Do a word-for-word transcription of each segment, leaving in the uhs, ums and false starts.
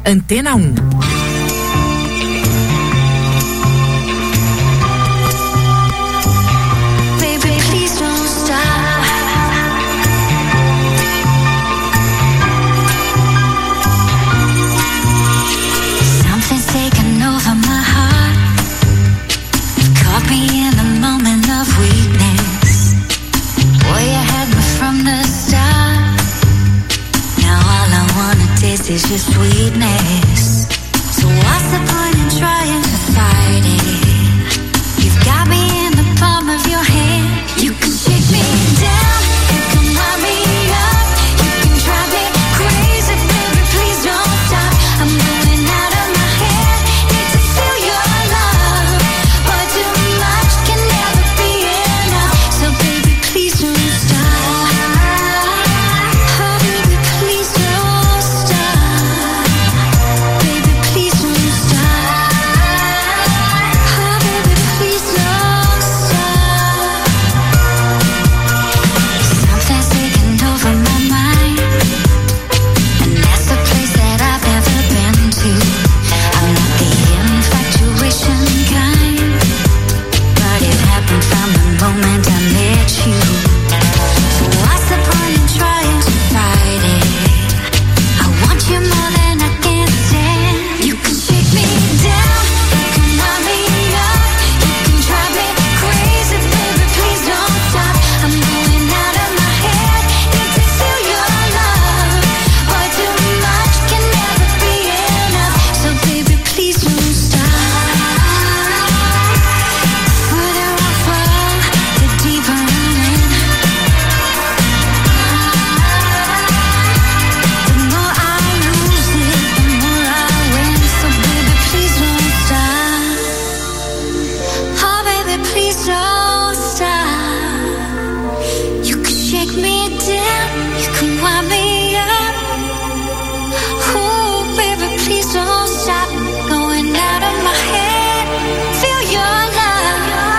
Antena um. Is your sweetness. So what's the point in trying to fight it? You've got me in the palm of your hand. You can shake me down, you can wind me up, you can drive me crazy, baby, please don't stop. I'm going out of my head, need to feel your love, but too much can never be enough. So baby, please don't stop. Oh baby, please don't stop. Baby, please don't stop. Oh baby, please don't stop. Something's taking over my mind, and that's the place that I've never been to. I'm not the infatuation kind, but it happened from the moment I met you. So what's the point in trying to fight it? I want you more than I can stand. You can shake me down, you can wind me up, you can drive me crazy, baby, please don't stop. I'm going out of my head, need to feel your love, but too much can never be enough. So baby, please don't stop. The further I fall, the deeper I'm in. The more I lose it, the more I win. So baby, please don't stop. Oh baby, please don't stop. You can shake me down, you can wind me up. Oh baby, please don't stop. Going out of my head, feel your love.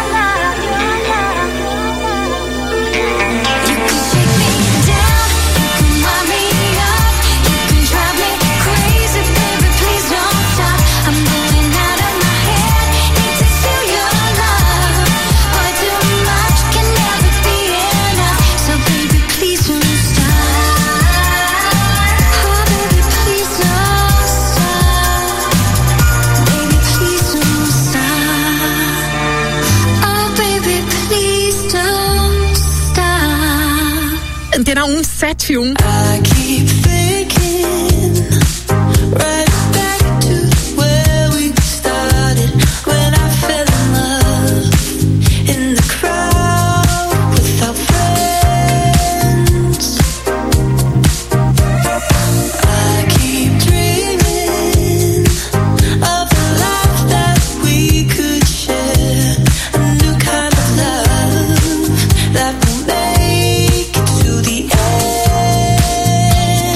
You can shake me down, you can wind me up, you can drive me crazy, baby, please don't stop. I'm going out of my head, need to feel your love, but too much can never be enough. So baby, please don't stop. Oh baby, please don't stop. Baby, please don't stop. Oh baby, please don't stop. Antena um sete e um. I keep thinking right back to where we started, when I fell in love in the crowd without friends. I keep dreaming of the life that we could share, a new kind of love that will make it to the end.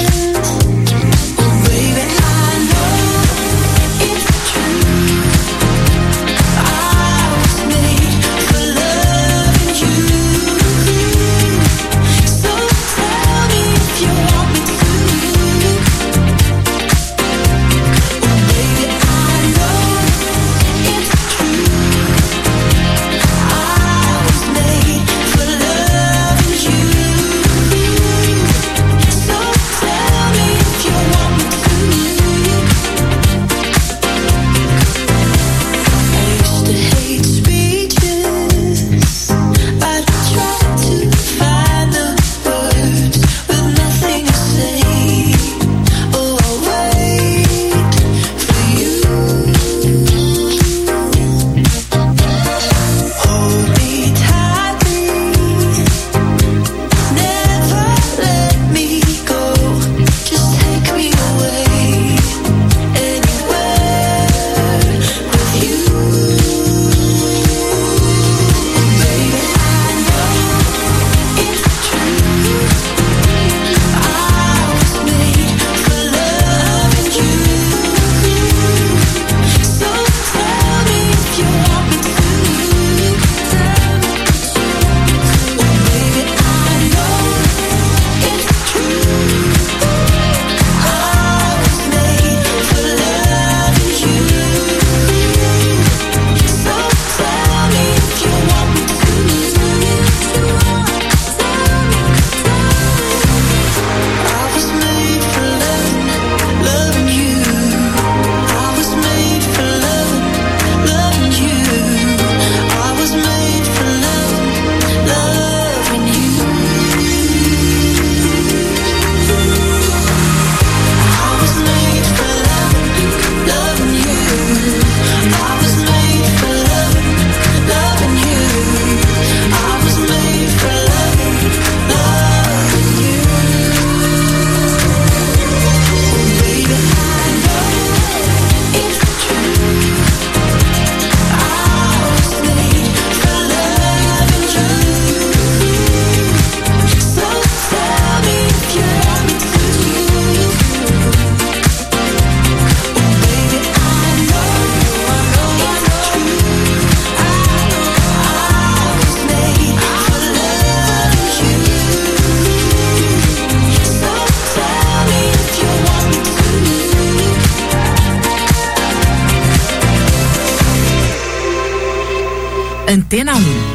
Antena um.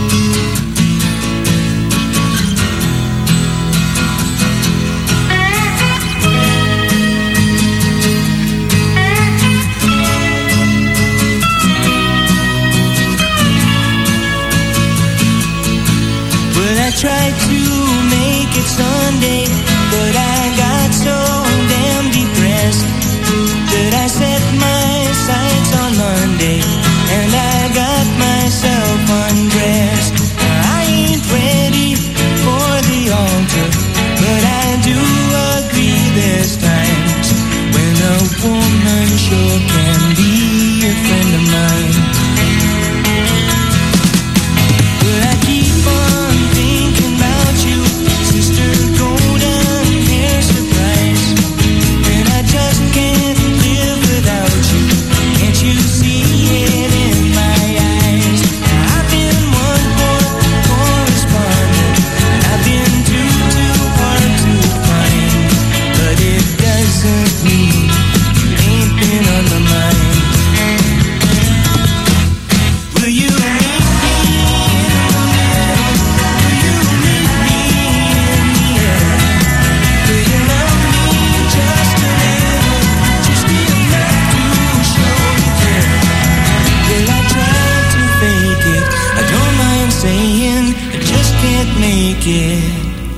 Tried to make it Sunday, but I got so damn depressed that I set my sights on Monday, and I got myself undressed. I ain't ready for the altar, but I do agree there's times when a woman sure can be a friend of mine. But I keep on make it.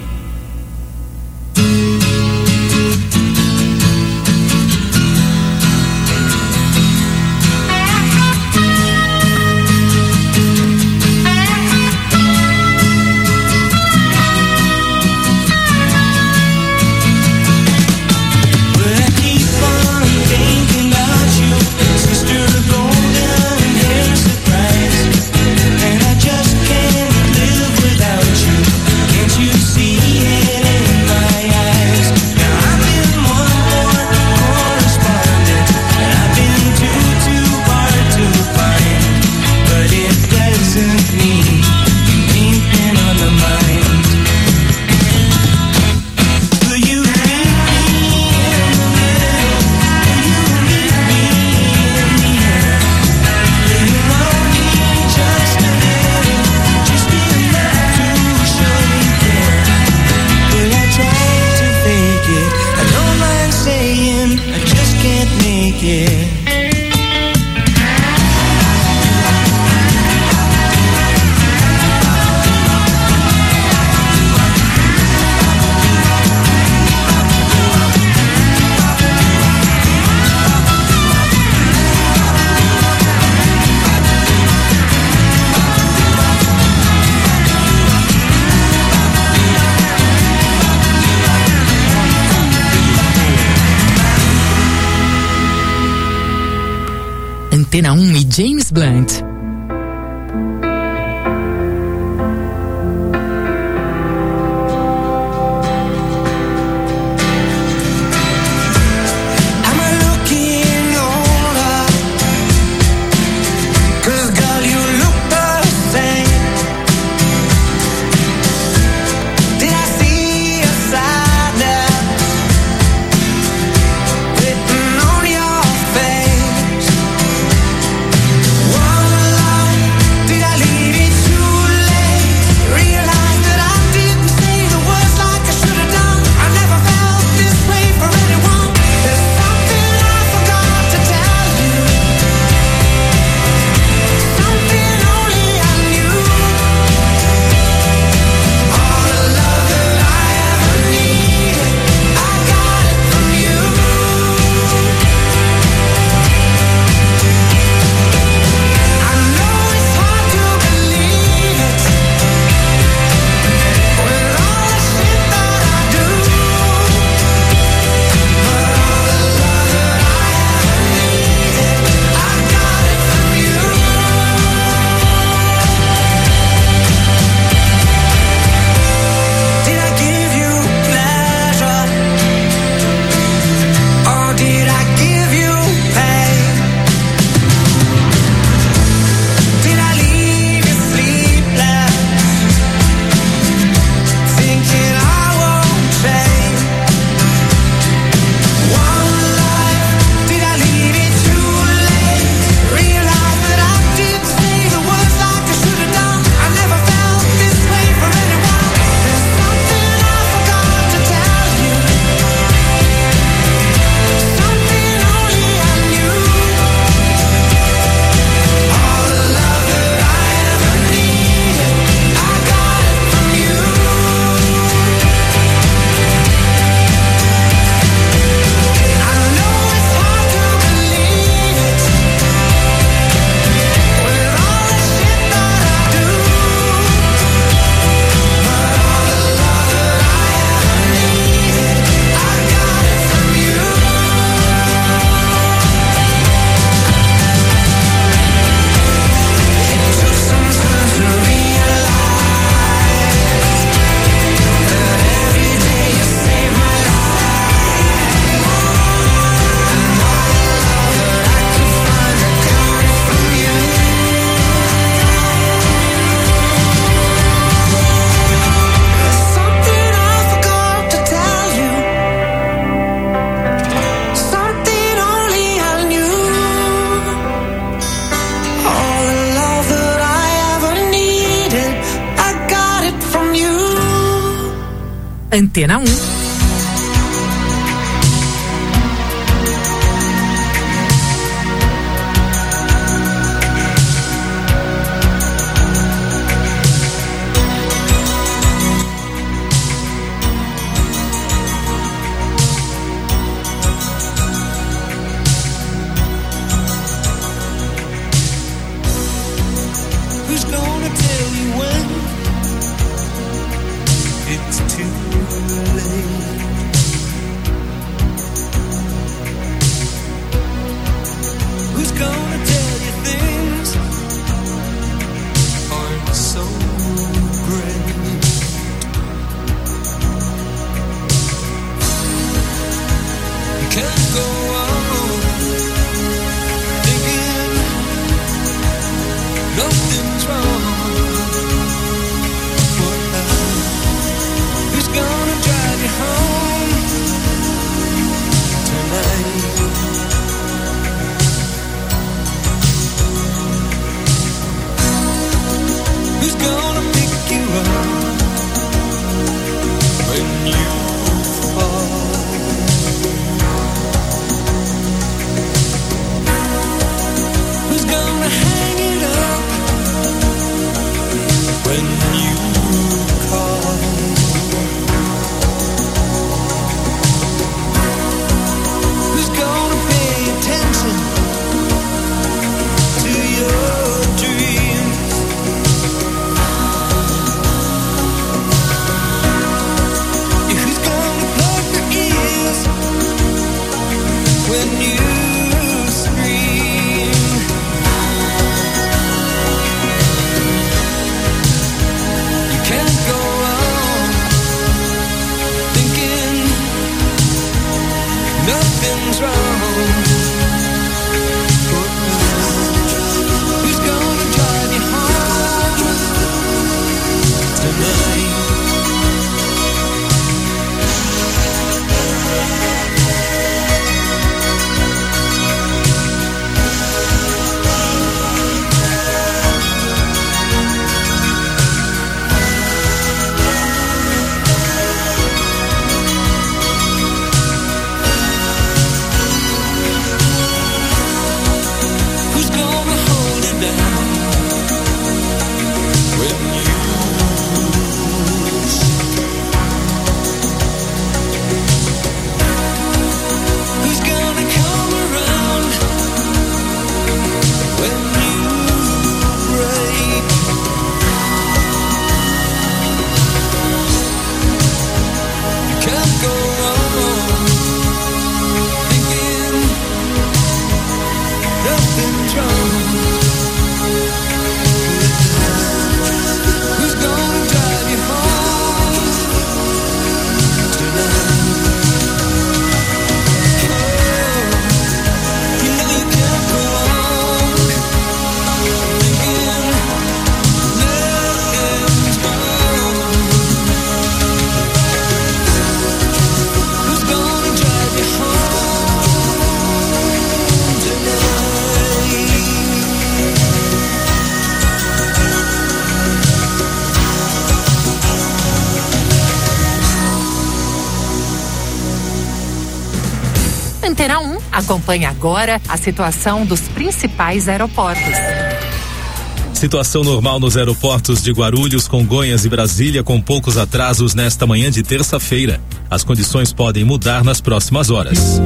Antena um e James Blunt. Did I Antena um. Antena um acompanha agora a situação dos principais aeroportos. Situação normal nos aeroportos de Guarulhos, Congonhas e Brasília, com poucos atrasos nesta manhã de terça-feira. As condições podem mudar nas próximas horas.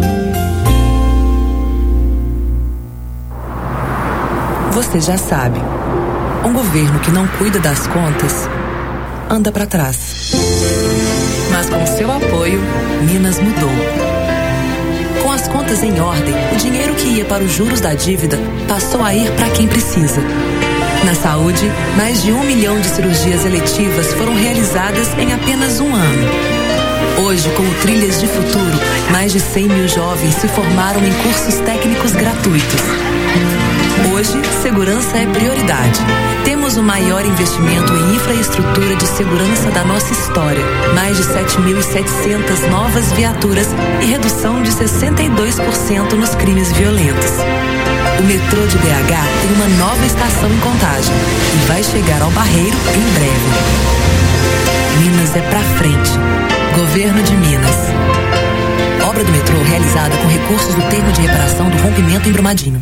Você já sabe, um governo que não cuida das contas anda para trás. Mas com seu apoio, Minas mudou. Com as contas em ordem, o dinheiro que ia para os juros da dívida passou a ir para quem precisa. Na saúde, mais de um milhão de cirurgias eletivas foram realizadas em apenas um ano. Hoje, com o Trilhas de Futuro, mais de cem mil jovens se formaram em cursos técnicos gratuitos. Hoje, segurança é prioridade. Temos o maior investimento em infraestrutura de segurança da nossa história. Mais de sete mil e setecentas novas viaturas e redução de sessenta e dois por cento nos crimes violentos. O metrô de B H tem uma nova estação em Contagem e vai chegar ao Barreiro em breve. Minas é pra frente. Governo de Minas. Obra do metrô realizada com recursos do termo de reparação do rompimento em Brumadinho.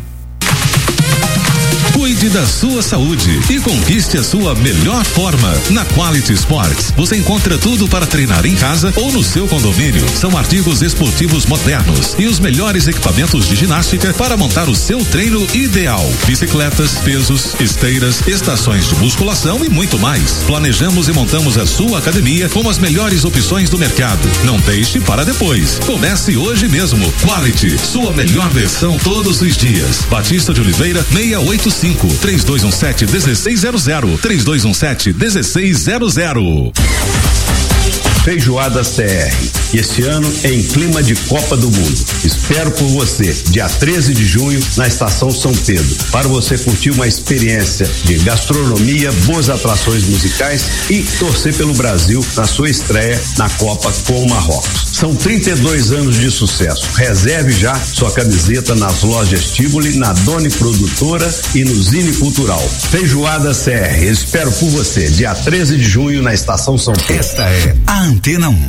Cuide da sua saúde e conquiste a sua melhor forma. Na Quality Sports, você encontra tudo para treinar em casa ou no seu condomínio. São artigos esportivos modernos e os melhores equipamentos de ginástica para montar o seu treino ideal. Bicicletas, pesos, esteiras, estações de musculação e muito mais. Planejamos e montamos a sua academia com as melhores opções do mercado. Não deixe para depois. Comece hoje mesmo. Quality, sua melhor versão todos os dias. Batista de Oliveira, seiscentos e oitenta e cinco, três dois um sete, um seis zero zero, três dois um sete, um seis zero zero. Feijoada C R, esse ano em clima de Copa do Mundo. Espero por você, dia treze de junho, na Estação São Pedro, para você curtir uma experiência de gastronomia, boas atrações musicais e torcer pelo Brasil na sua estreia na Copa com o Marrocos. São trinta e dois anos de sucesso. Reserve já sua camiseta nas lojas Tivoli, na Doni Produtora e no Zine Cultural. Feijoada C R, espero por você, dia treze de junho, na Estação São Pedro. Esta é a Antena um.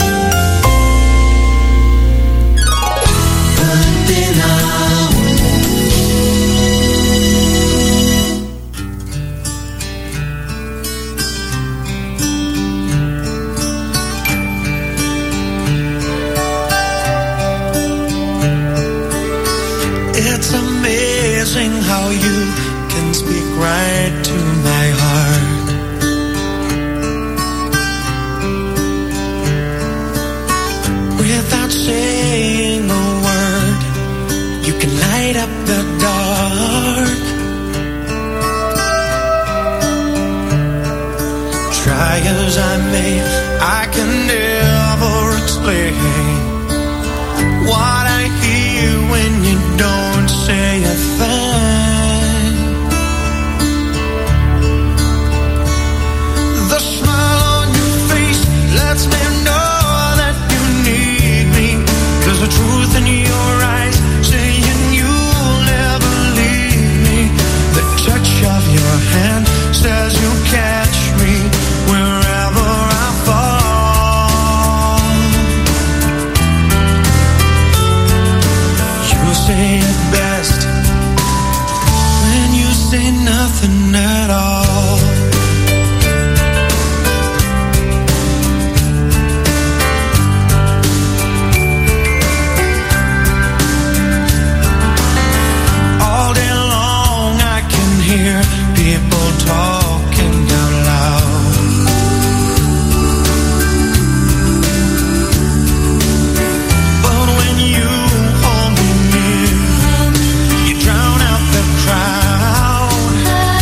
It's amazing how you can speak right to my heart. Without saying a word, you can light up the dark. Try as I may, I can never explain what I hear when you don't say a thing. The smile on your face lets me know that you need me. There's a truth in your eyes saying you'll never leave me. The touch of your hand says you'll catch me wherever I fall. You say it best when you say nothing at all. All day long I can hear people talking out loud. But when you hold me near, you drown out the crowd.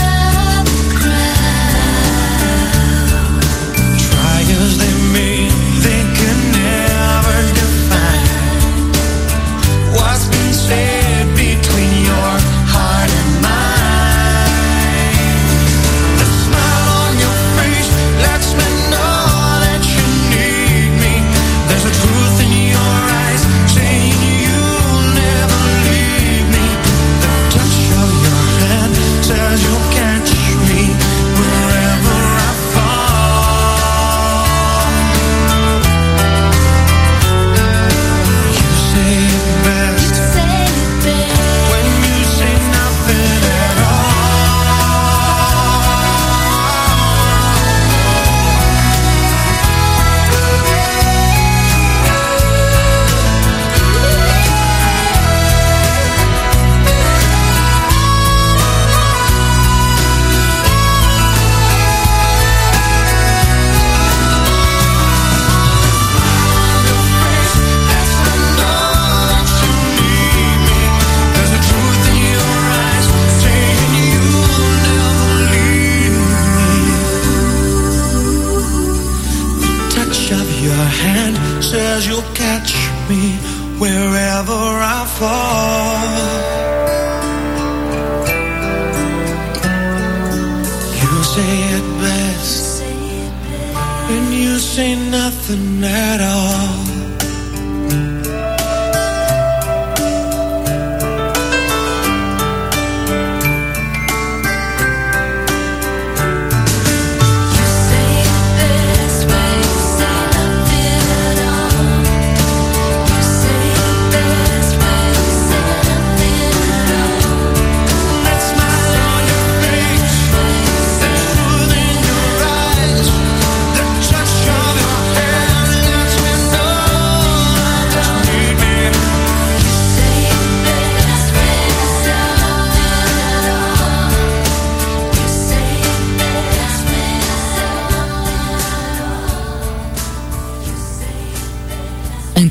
Try as they may, they can never define what's been said between your heart and mine. The smile on your face lets me know that you need me. There's a truth in your eyes saying you'll never leave me. The touch of your hand says you'll catch me wherever I fall. You say it best when you say nothing at says you'll catch me wherever I fall. You say it best when you say nothing at all. You say it best when you say nothing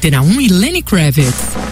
Antena um e Lenny Kravitz.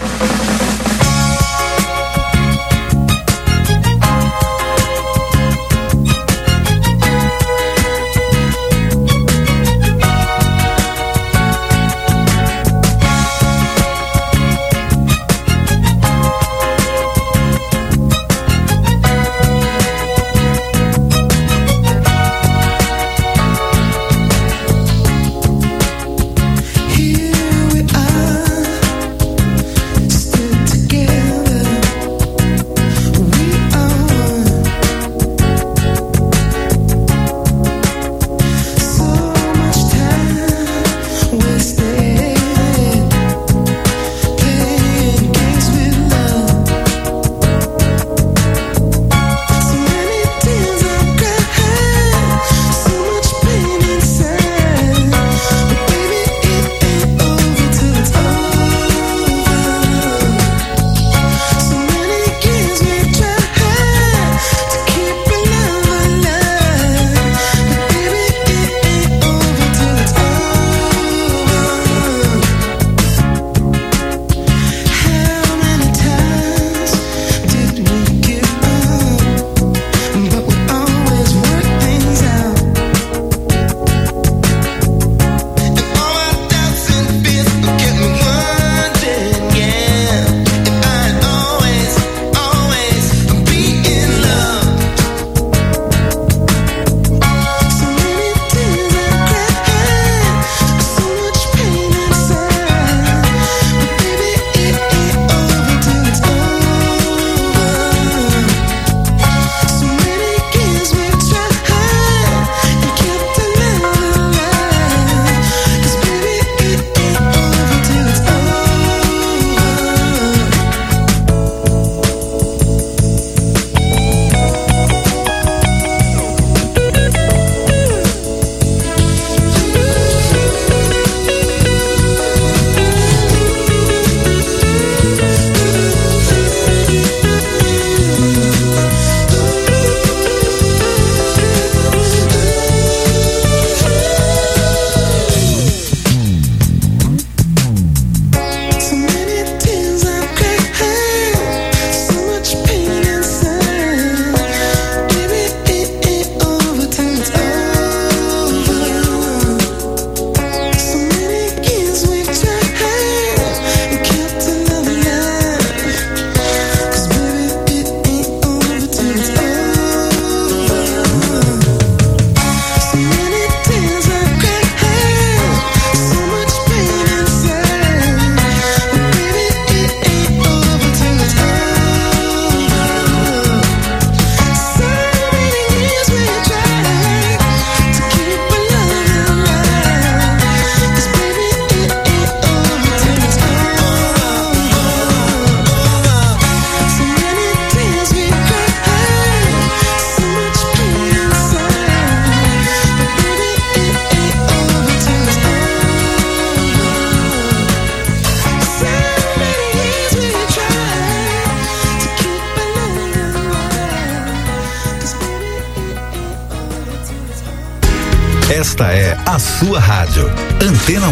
Esta é a sua rádio, Antena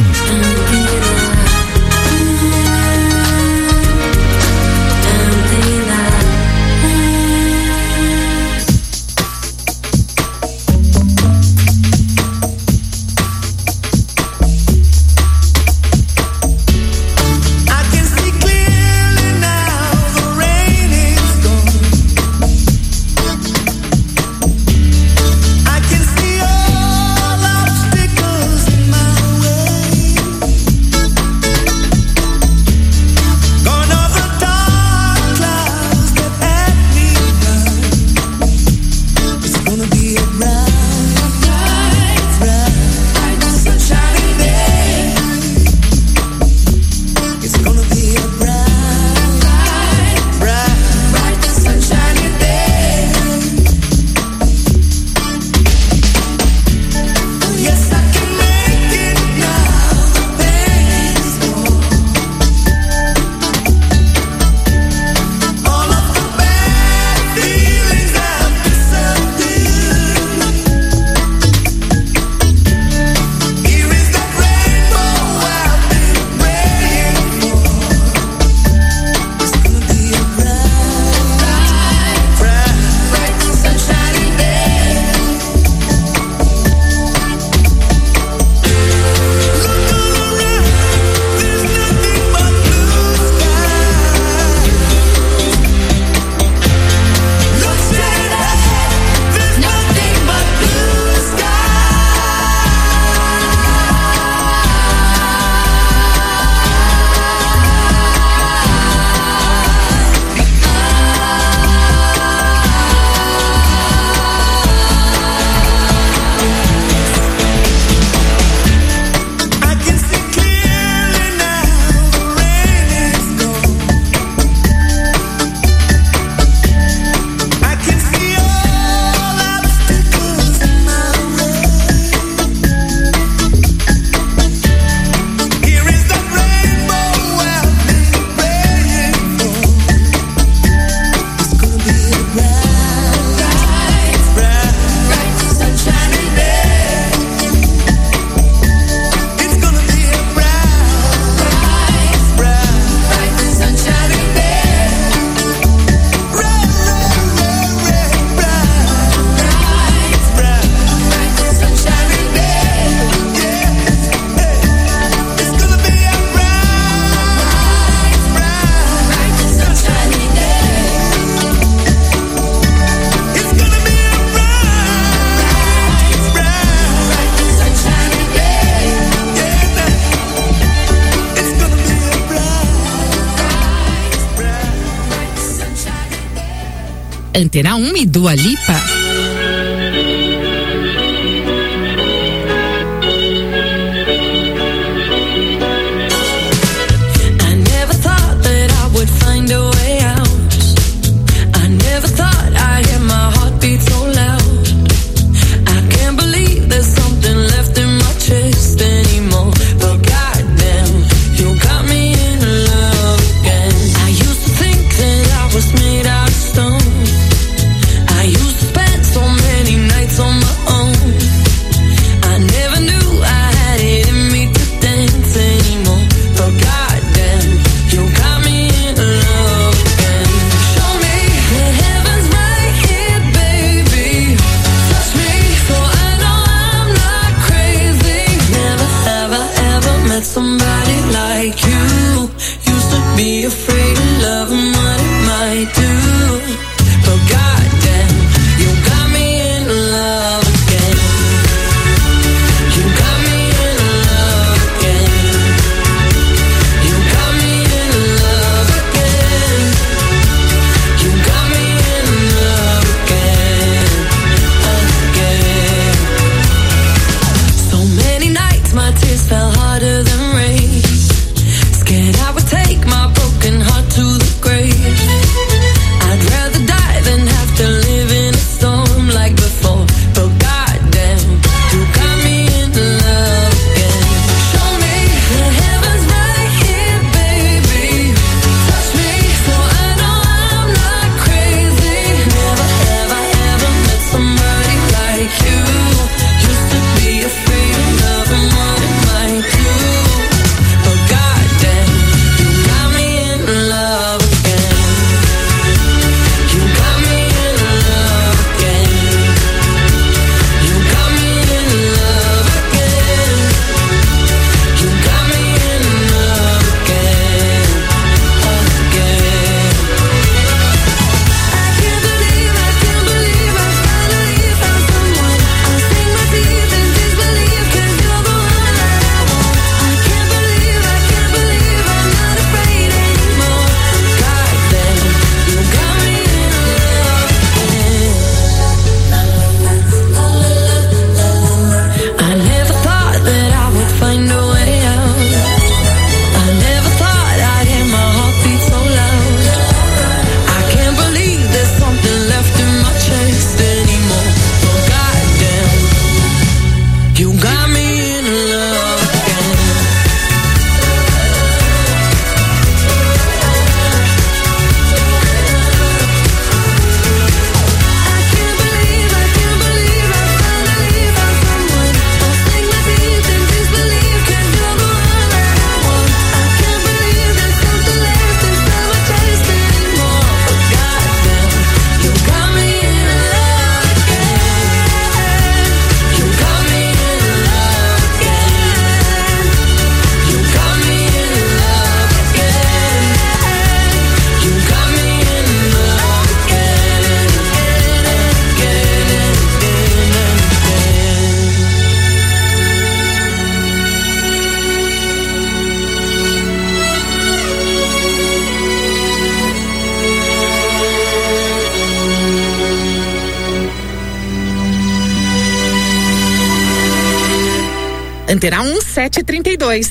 um. Antena um e Dua Lipa. Antena um, sete e trinta e dois.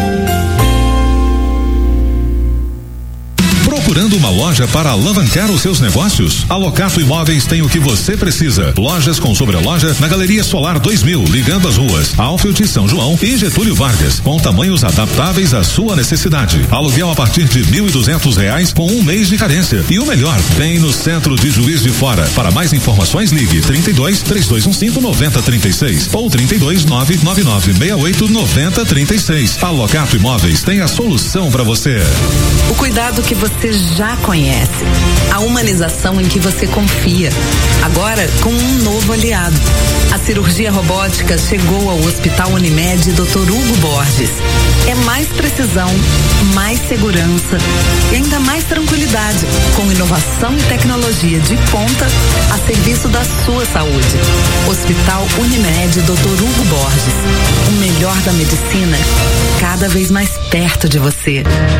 Procurando uma loja para alavancar os seus negócios? A Locato Imóveis tem o que você precisa. Lojas com sobreloja na Galeria Solar dois mil, ligando as ruas Alfield, São João e Getúlio Vargas, com tamanhos adaptáveis à sua necessidade. Aluguel a partir de mil e duzentos reais com um mês de carência. E o melhor, tem no centro de Juiz de Fora. Para mais informações, ligue trinta e dois, três dois um cinco, nove zero três seis ou trinta e dois, nove nove nove seis oito, nove zero três seis. A Locato Imóveis tem a solução para você. O cuidado que você já conhece. A humanização em que você confia. Agora com um novo aliado. A cirurgia robótica chegou ao Hospital Unimed doutor Hugo Borges. É mais precisão, mais segurança e ainda mais tranquilidade, com inovação e tecnologia de ponta a serviço da sua saúde. Hospital Unimed doutor Hugo Borges. O melhor da medicina, cada vez mais perto de você.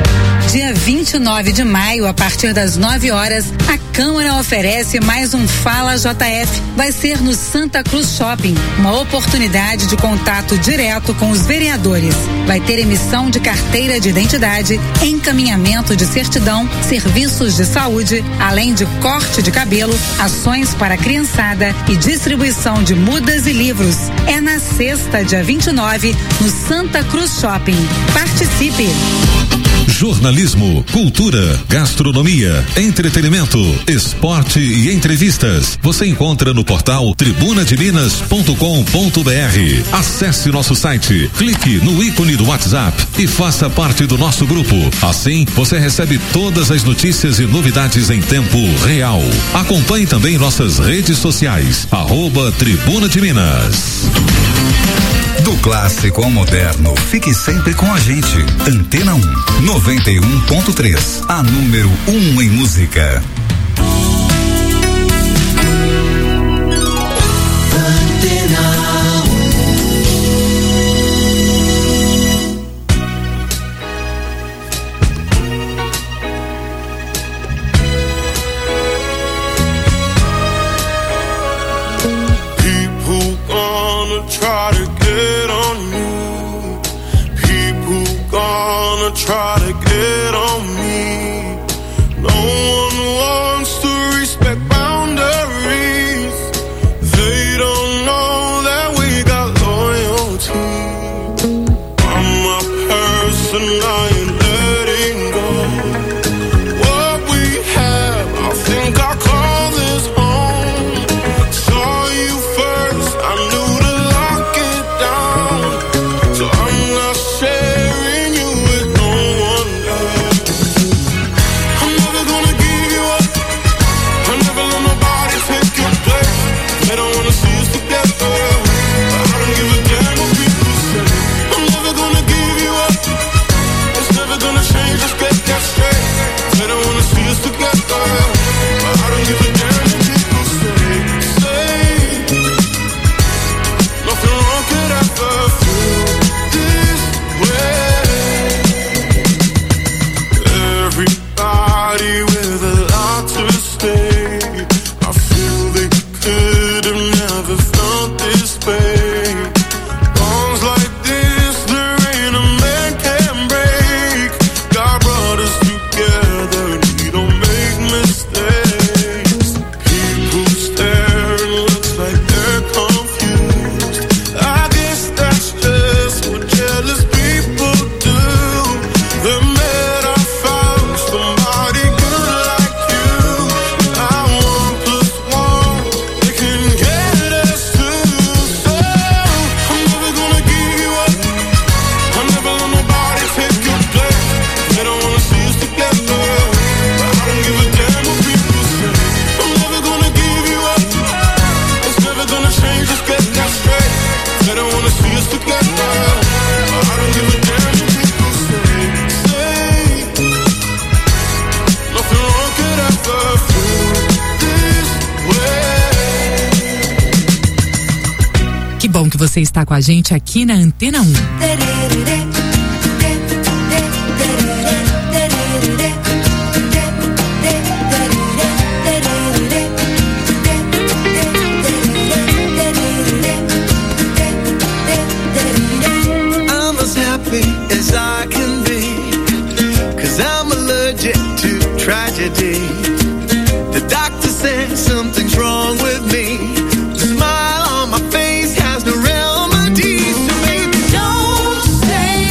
Dia vinte e nove de maio, a partir das nove horas, a Câmara oferece mais um Fala J F. Vai ser no Santa Cruz Shopping, uma oportunidade de contato direto com os vereadores. Vai ter emissão de carteira de identidade, encaminhamento de certidão, serviços de saúde, além de corte de cabelo, ações para a criançada e distribuição de mudas e livros. É na sexta, dia vinte e nove, no Santa Cruz Shopping. Participe! Jornalismo, cultura, gastronomia, entretenimento, esporte e entrevistas. Você encontra no portal tribuna de minas ponto com ponto br. Acesse nosso site, clique no ícone do WhatsApp e faça parte do nosso grupo. Assim, você recebe todas as notícias e novidades em tempo real. Acompanhe também nossas redes sociais, arroba Tribuna de Minas. Do clássico ao moderno, fique sempre com a gente. Antena um, noventa e um ponto três, a número um em música. People gonna try to get on you. People gonna try to get on me. No one wants to respect boundaries. They don't know that we got loyalty. I'm a person I ain't letting go. What we have, I think I call this home. Saw you first, I knew to lock it down. So I'm not sharing you with no one else. I'm never gonna give you up. I never let nobody take your place. They don't wanna see us together, but I don't give a damn what people say. I'm never gonna give you up. It's never gonna change, just get that straight. They don't wanna see us together, but I don't give a damn what people say. Say nothing wrong could ever feel this way. Everybody with a lot to say. I feel they could have never felt this way. Bonds like this, there ain't a man can break. God brought us together and we don't make mistakes. People stare and looks like they're confused. I guess that's just what jealous people do. The minute I found somebody good like you, I want plus one, they can get us two. So I'm never gonna give you up. I never let nobody take your place. They don't wanna see us together, but I don't give a damn what people say. I'm never gonna give you up. It's never gonna change, just get that straight. They don't wanna see us together, but I don't give a damn what people say. Say nothing wrong could ever feel this way. Que bom que você está com a gente aqui na Antena um. I'm as happy as I can be, 'cause I'm allergic to tragedy. The doctor said something's wrong with me. The smile on my face has no remedy. So maybe don't say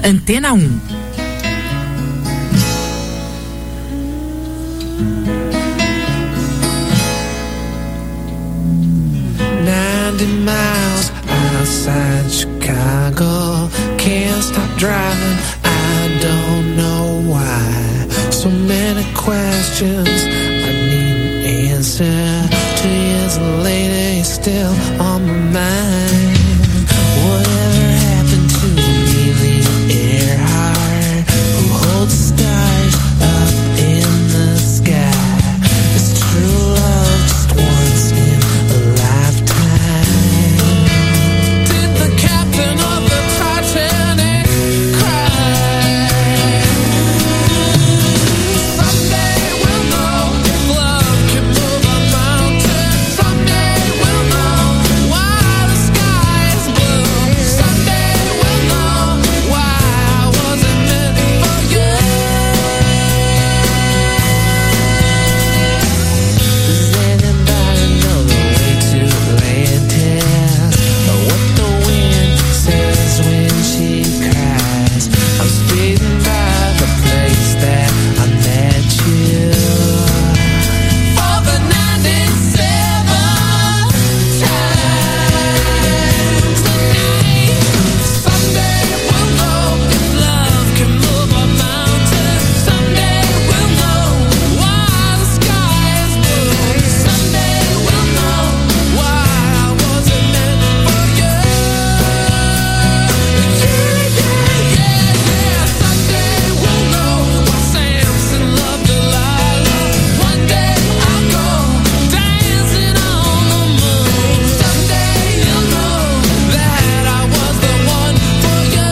Antena um. ninety miles outside Chicago, can't stop driving, I don't know why. So many questions, I need an answer. Two years later, you're still on my mind. Whatever happened to Amelia Earhart, who holds stars up in the sky? It's true love just once in a lifetime. Did the captain of the Titanic cry? Someday we'll know if love can move a mountain. Someday we'll know why the sky is blue. Someday we'll know why I wasn't meant for you. Does anybody know the way to Atlantis? Or what the wind says when she cries? I'm speeding by the place that I met you. For the ninety-seven times tonight. Someday we'll know if love can move a mountain. Someday we'll know why the sky is blue. Someday we'll know why I wasn't meant for you. Yeah, yeah, yeah, yeah. Someday we'll know why Samson loved Delilah. One day I'll go dancing on the moon. Someday you'll know that I was the one for you.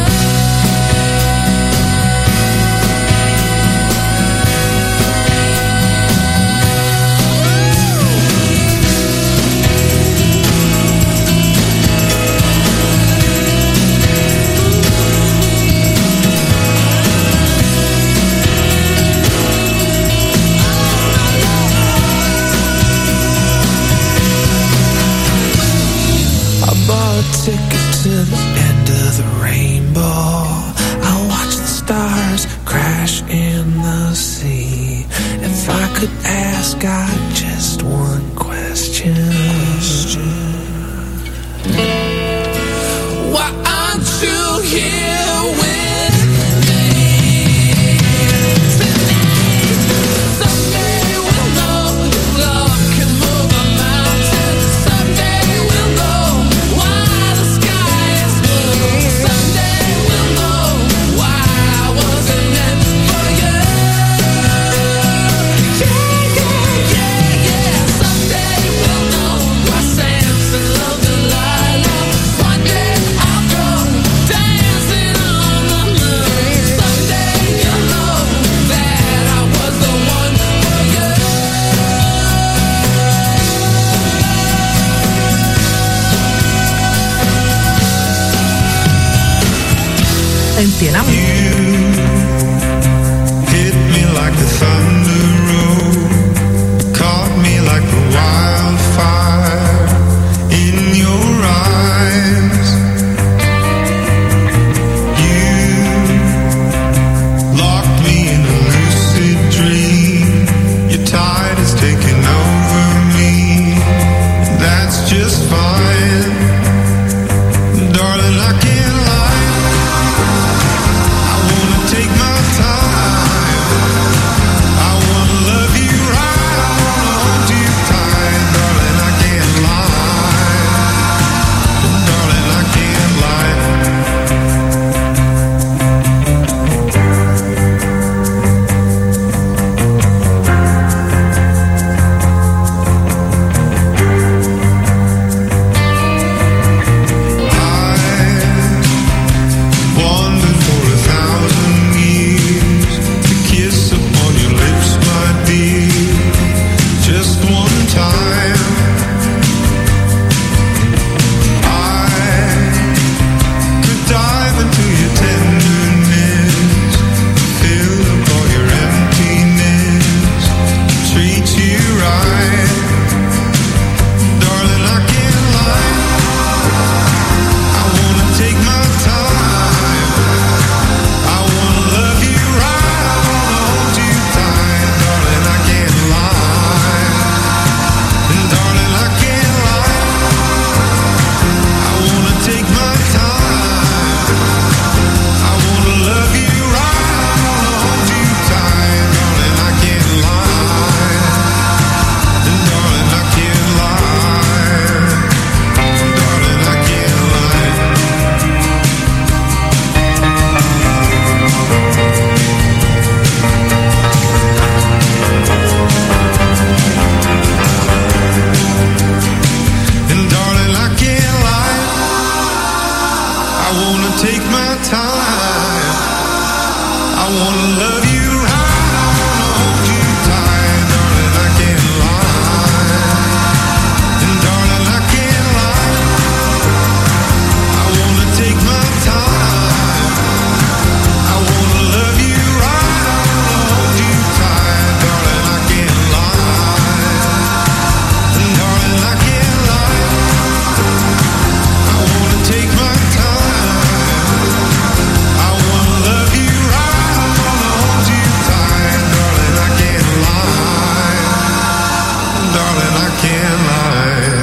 I bought a ticket to the end of the rainbow. I'll watch the stars crash in the sea. If I could ask God just one question, why aren't you here with me tonight? Someday we'll know if love can move a mountain. Someday we'll know why the sky is blue. Someday we'll know why I wasn't meant for you. Yeah, yeah, yeah, yeah. Someday we'll know why Samson loved Delilah. One day I'll go dancing on the moon. Someday you'll know that I was the one for you. Antena um. Hit me like the thunder roll, caught me like the wildfire in your eyes. You locked me in a lucid dream. Your tide has taken over me. That's just fine, darling. I can't lie. I time. I wanna love you right, I wanna hold you tight, darling, I can't lie. And darling, I can't lie. I wanna take my time. I wanna love you right, I wanna hold you tight, darling, I can't lie. And darling, I can't lie. I wanna take my time. I wanna love you right, I wanna hold you tight, darling, I can't lie. Darling, I can't lie.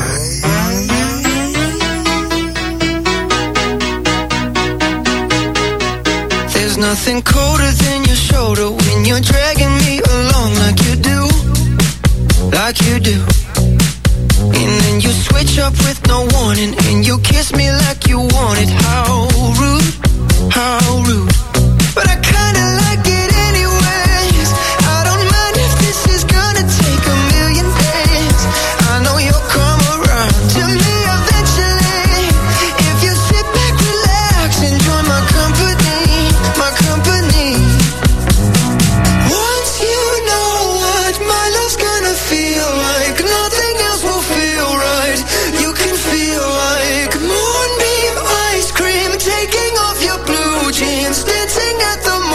There's nothing colder than your shoulder when you're dragging me along like you do, like you do. And then you switch up with no warning and you kiss me like you want it. How rude, how rude. But I kinda like it anyways. I don't mind if this is gonna take a million days. I know you'll come around to me eventually. If you sit back, relax, enjoy my company, my company. Once you know what my love's gonna feel like, nothing else will feel right. You can feel like moonbeam ice cream, taking off your blue jeans, dancing at the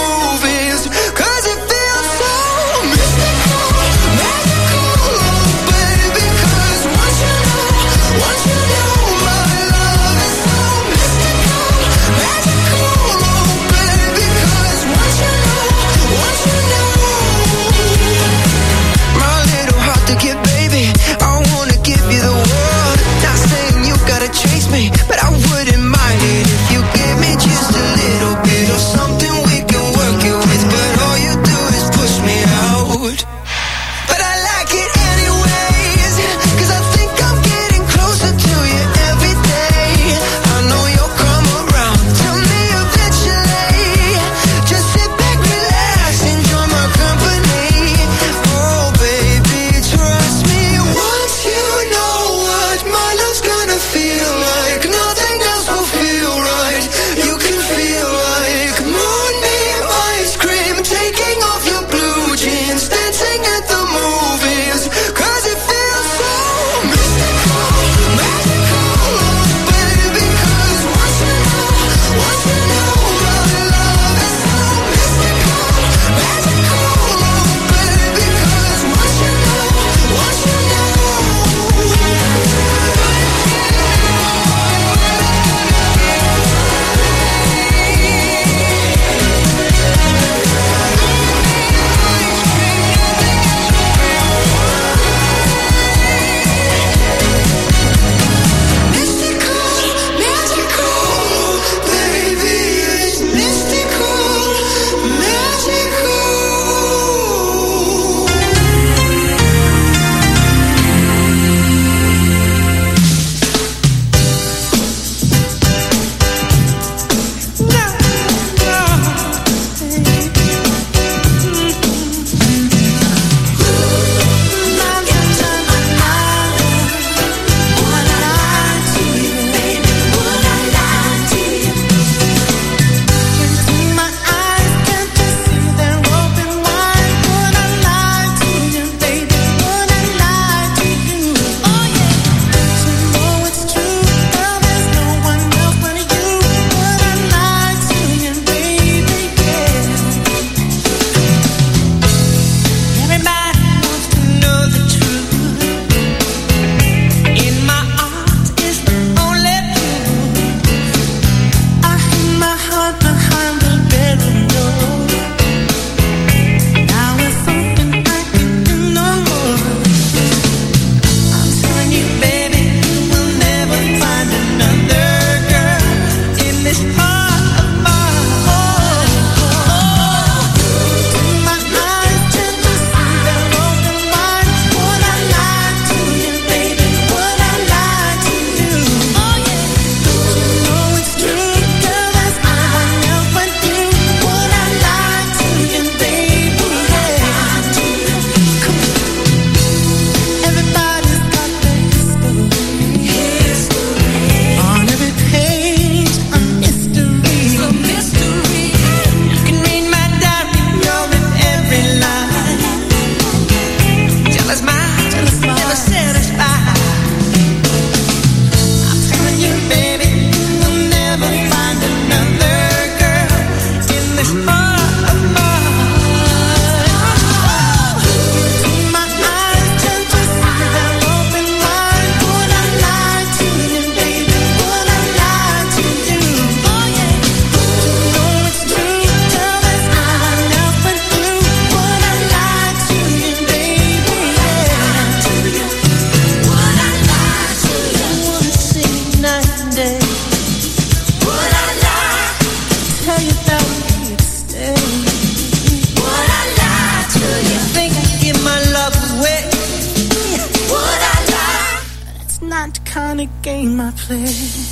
funny game I play.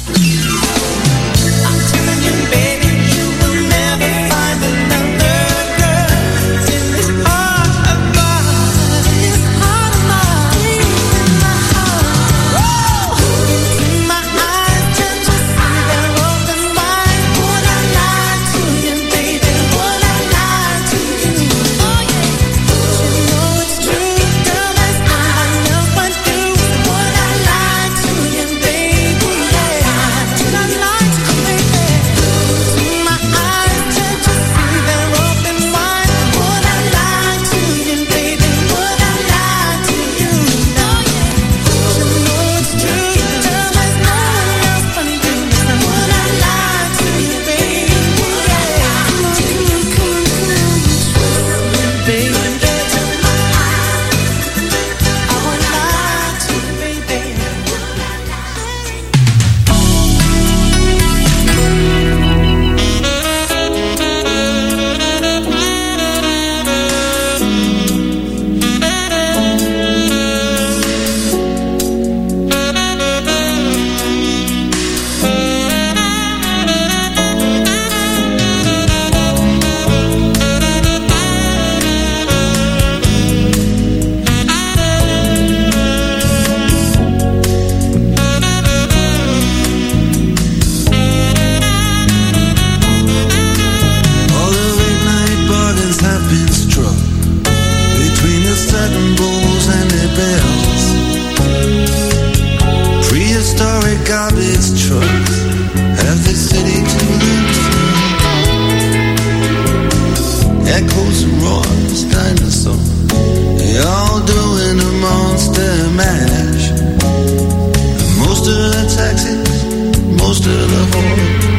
I'm telling you, baby, you will never find another girl in this heart of mine, in this heart of mine, in my heart. In my eyes, can't you see they're open wide? Would I lie to you, baby? Would I lie to you? Oh yeah, you know it's true, girl. There's nothing else but you. Would I lie to you, baby? Yeah, would I lie to you, baby? In my eyes, can't you see they're open wide? Would I lie to you, baby? Would I lie to you? Oh yeah, you know it's true, girl. There's nothing else but you. Would I lie to you, baby? Yeah, come on, come on, come on, baby. I would lie to you, baby. All the late night bargains have been struck between the satin bowls and their bells. Prehistoric garbage trucks have the city to themselves. Echoes and roars, dinosaurs, they all doing a monster mash. And most of the taxis, most of the horror